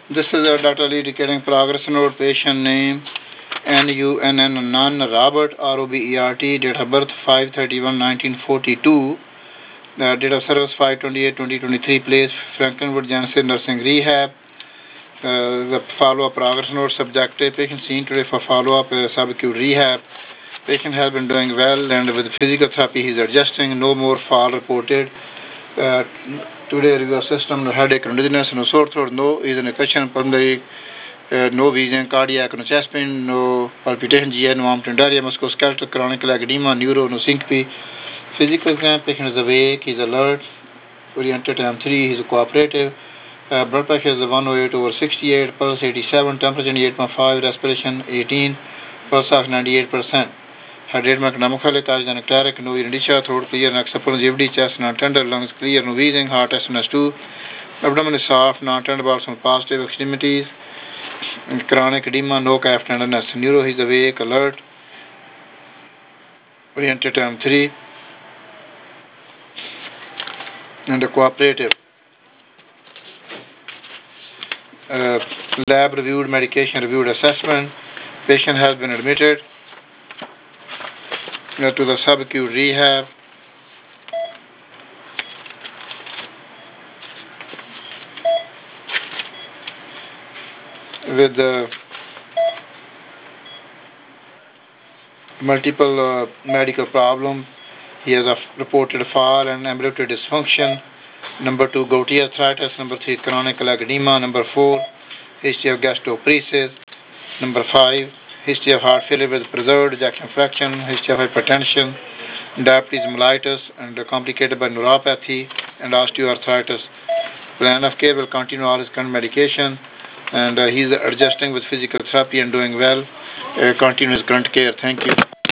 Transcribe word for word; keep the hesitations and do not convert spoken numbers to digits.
This is a Doctor Ali indicating progress note. Patient name N U N N Nun Robert R O B E R T. Date of birth five thirty-one nineteen forty-two. Uh, date of service five twenty-eight twenty twenty-three. Place Franklinwood Genesis Nursing Rehab. Uh, the follow-up progress note subjective. Patient seen today for follow-up uh, subacute rehab. Patient has been doing well and with physical therapy he is adjusting. No more fall reported. Uh, Today review of system, no headache, no dizziness, no sore throat, no is an question, pulmonary, uh, no wheezing, cardiac, no chest pain, no palpitation, G I, no vomiting, diarrhea, musculoskeletal, chronic leg edema, neuro, no syncope. Physical exam, patient is awake, he's alert, oriented M three, he's cooperative. Uh, blood pressure is one oh eight over sixty-eight, pulse eighty-seven, temperature eight point five, respiration eighteen, pulse ox ninety-eight percent. Head rate macronomically, cardiac cleric, no indicia, throat clear, next upper G D, chest non tender, lungs clear, no wheezing, heart S N S two, abdomen is soft, non tender, bowels positive, extremities, chronic edema, no calf tenderness. Neuro, he's awake, alert, oriented M three, and cooperative. Uh, lab reviewed, medication reviewed, assessment. Patient has been admitted uh, to the subacute rehab. With uh, multiple uh, medical problems. He has a reported fall and ambulatory dysfunction. Number two, gouty arthritis. Number three, chronic leg edema. Number four, history of gastroparesis. Number five, history of heart failure with preserved ejection fraction. History of hypertension, diabetes mellitus, and complicated by neuropathy and osteoarthritis. Plan of care will continue all his current medication, and uh, he's adjusting with physical therapy and doing well. Uh, continue his current care. Thank you.